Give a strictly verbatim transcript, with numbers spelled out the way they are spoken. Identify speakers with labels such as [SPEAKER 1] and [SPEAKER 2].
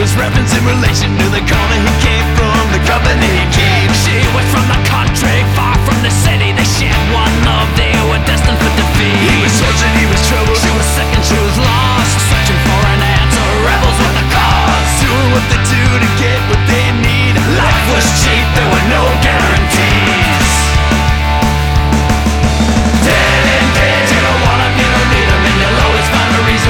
[SPEAKER 1] reference in relation to the corner he came from, the company he came